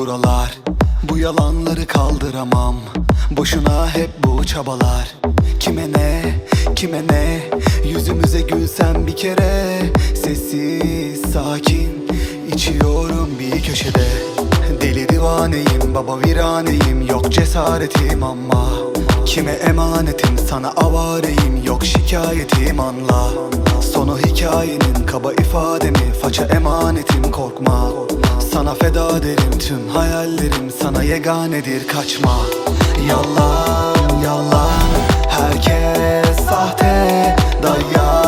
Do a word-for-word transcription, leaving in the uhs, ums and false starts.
buralar. Bu yalanları kaldıramam. Boşuna hep bu çabalar. Kime ne, kime ne, yüzümüze gülsen bir kere. Sessiz, sakin, içiyorum bir köşede. Deli divaneyim, baba viraneyim, yok cesaretim ama kime emanetim, sana avareyim, yok şikayetim anla. Sonu hikayenin kaba ifademi, faça emanetim korkma. Sana feda derim, tüm hayallerim sana yeganedir, kaçma. Yalan yalan, herkes sahte, dayan.